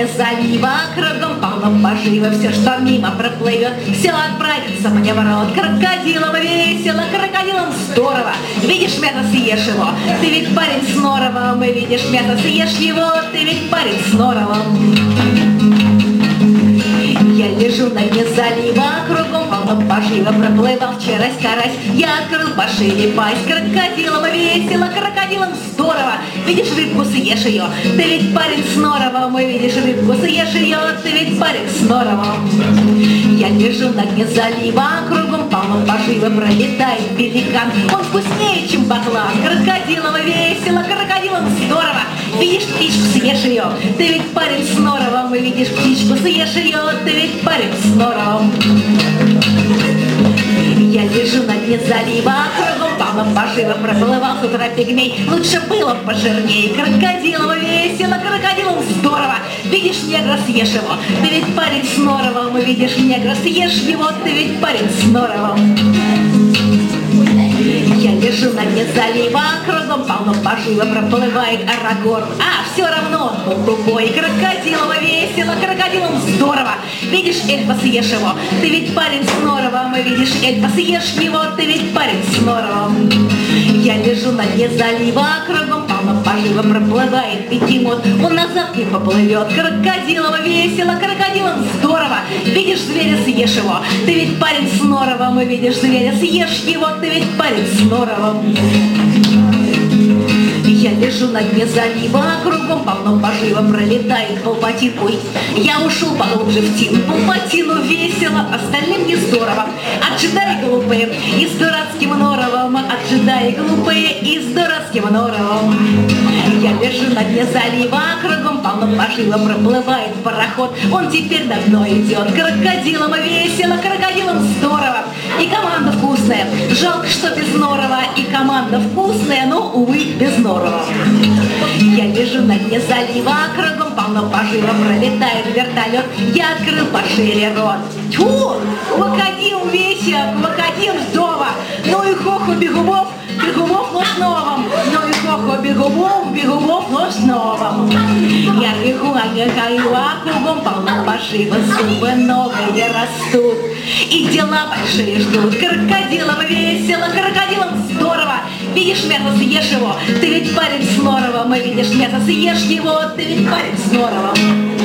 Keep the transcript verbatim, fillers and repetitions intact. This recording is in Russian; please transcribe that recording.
дне залива, кругом полно пожива, все, что мимо проплывет, все отправится мне в рот. Крокодилом весело, крокодилом здорово. Видишь, мясо, съешь его, ты ведь парень с норовом. И видишь, мясо, съешь его, ты ведь парень с норовом. Я лежу на дне залива, кругом полно пожива, проплывал вчера карась. Я открыл пошире пасть, крокодилом весело, крокодилом здорово. Видишь рыбку, съешь ее, ты ведь парень с норовом. И видишь рыбку, съешь ее, ты ведь парень с норовом. Я лежу на дне залива, кругом полно пожива, пролетает пеликан. Он вкуснее, чем баклан, крокодилом весело, крокодилом здорово. Видишь птичку, съешь ее, ты ведь парень с норовом. И видишь птичку, съешь ее, ты ведь парень с норовом. Я лежу на дне залива, кругом полно пожива, проплывал с утра пигмей. Лучше было пожирней, крокодилом весело, крокодилом здорово. Видишь негра, съешь его, ты ведь парень с норовом. И видишь негра, съешь его, ты ведь парень с норовом. Я лежу на дне залива, кругом полно пожива, проплывает Арагорн. А, все равно он был тупой, крокодилом весело, крокодилом здорово. Видишь эльфа, съешь его, ты ведь парень с норовом. И видишь эльфа, съешь его, ты ведь парень с норовом. Я лежу на дне залива, кругом полно пожива, проплывает бегемот. Он назад не поплывет, крокодилом весело, крокодилом здорово. Видишь зверя, съешь его, ты ведь парень с норовом. И видишь зверя, съешь его, ты ведь парень с норовом. Я лежу на дне залива, кругом полно пожива, пролетает Палпатин. Ой, я ушел поглубже в тину, Палпатину весело, остальным не здорово. От джедаи глупые и с дурацким норовом, от джедаи глупые и с дурацким норовом. Я лежу на дне залива, кругом полно пожива, проплывает пароход. Он теперь давно идет, крокодилом весело, крокодилом здорово. И команда вкусная, жалко, что без норова. И команда вкусная, но, увы, без норова. Я лежу на дне залива, кругом полно пожива, пролетает вертолет. Я открыл пошире рот. Тьфу, Вакадим весел, Вакадим здорово. Ну и хоху бегубов, бегубов нос новым. Ну и хоху бегубов, бегубов нос новым. Я бегу, огорю, а кругом полно пожива, зубы новые растут. И дела большие ждут, крокодилом весело, крокодилом здорово. Видишь мясо, съешь его, ты ведь парень с норовом. И видишь мясо, съешь его, ты ведь парень с норовом.